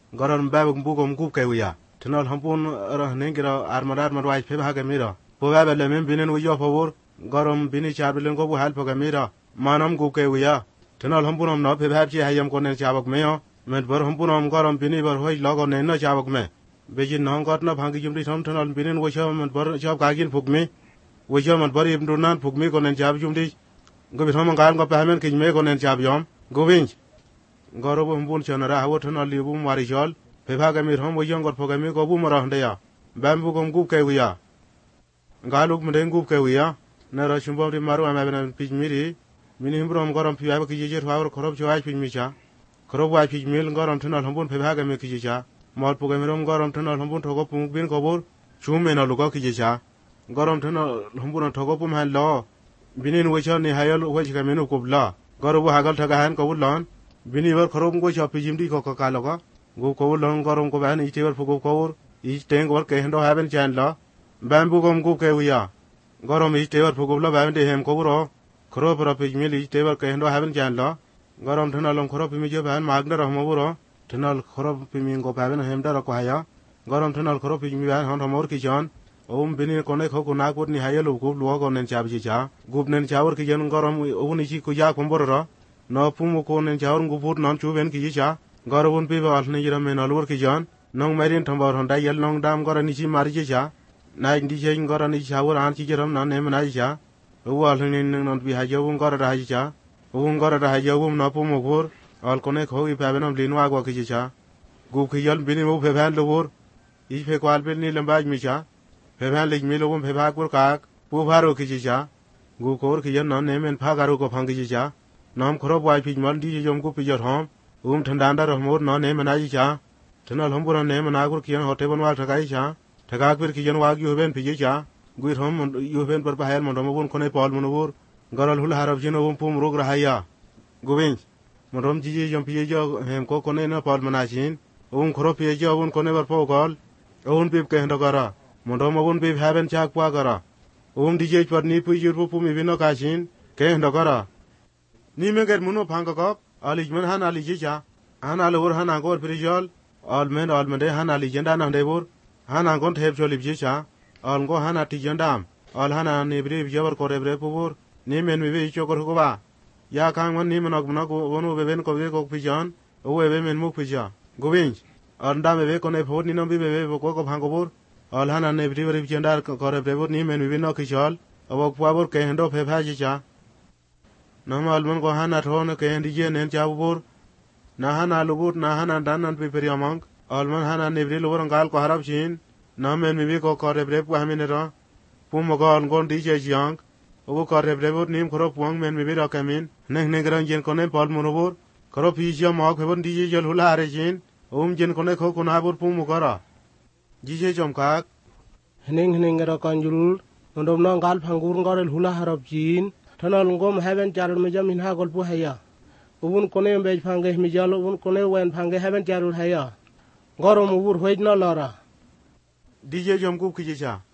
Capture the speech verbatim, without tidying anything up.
garan babak bugom gub kewya tenal hampun nengira armadar madwai pe haga mira po babe le men binen wiyo favor garam bini charbilen go bu hal poga mira manam gub kewya tenal hampunam na pe bhabchi hayam konen chabak meyo med bar hampunam garam bini bar hoy logo nen na chabak me bejin nang got na bhangi jumri tham tenal binen wo cham med bar chab kagin phukmi wo cham med bar ibn dunan phukmi konen chab jumri go bi tham ngal go pahmen kin me konen chab yom go winch garo bo hampun chanara hawo tenal libu mari jol pe bhaga mir ham wo yong gor phoga mi go bu mara hndaya bambu gom gub kewya galuk meden gub kewya na ra chumbam ri maru amabena pijmiri mini himbrom garam pi ba kije jer hawr khorob chwai pi micha khorob wa pi mil garam thnal hambun pe bhaga me kije cha mol pu gamirom garam thnal hambun thogo pu bin kobor chume na lugo kije cha garam thnal hambun thogo pu man lo binin wecha ni hayal wecha ka menu kubla garob hagal thaga han kobul lon bini bar khorob go cha pi jimdi ko ka loga go kobul lon garam ko ban ite bar fu go kobor i teng war ke hendo haben chan la bambu gom go ke wiya garam ite bar fu go la ban de hem koburo khorob ra pi mili tebar ke hendo haben jan lo garam thnal lom khorob mi je ban magna rahmo buro thnal khorob pi mi go ban hem dar ko haya garam thnal khorob pi mi ban hon homor ki jan om bini kone kho ko na ko ni hayelo gub lo go nen chab ji cha gub nen chawr ki jan garam o ni chi ku ja kombor ro no pum ko nen chawr gu put non chu ben ki ji cha garabun pi ba ni jira men alwor ki jan nong marin thambar hon dai yel nong dam garan ni chi mari ji cha na indi je garan ni chawr an chi jiram na nem na ji cha wal hinin non bi hajawum gara rahicha wum gara rahajawum na pu mokor al kone khogi pabenam linwa gwa kicha gu khiyal bini mu pheban lobor i phe kwal bel ni lambaj micha pheban lig mi lobum pheba kur kak pu bharo kicha gu kor khiyan non nemen pha garu ko phang kicha nam khorob wai phi mal di jom ko pijar hom um thandanda rahmor non nemen ai cha thnal hombura nemen agur kiyan hote banwal thagai cha thagak bir kiyan wagi hoben phi cha guir hom yuben par bahel mon romon kone pol monobur garal hul harab jino um pum rog rahaya gubin mon rom jiji jom piye jo hem ko kone na pol manachin um khoro piye jo un kone bar pogol un pip ke hendo gara mon rom un pip haben chak pa gara um dije par ni pu jur pu mi bino kashin ke hendo gara ni me ger muno phang ko ali men han ali jicha han al ur han agor prijol al men al men de han ali jenda na debur han angon thep jolib jicha al go hana ti jandam al hana ne bre jabar kore bre pubur ni men mi be chokor ko ba ya kang man ni men ok na ko wonu be ben ko be ko pijan o be men mu pija gobin al ndam be ko ne phot ni no be be ko ko phang ko bur al hana ne bre bre jandar kore bre bur ni men mi be no kishal awak pabur ke hendo phe pha ji cha namal man ko hana thon ke hendi je nen cha bur na hana lubur na hana danan pe periamang al man hana ne bre lubur ngal ko harap chin na men mi ko kore bre pu hamin ra pu mo gon gon di je jang o kore bre bur nim khoro puang men mi ra kamin neng neng ran jen kone pol monobur khoro pi je ma khobon di je jel hula are jin um jen kone kho kuna bur pu mo kara ji je jom ka neng neng ra kanjul ndom na ngal phangur ngorel hula harap jin thanal ngom haben charul me jam hin ha gol pu haya ubun kone be phange mi jalo ubun kone wen phange haben charul haya gorom ubur hoid na lara dije jom ku kicha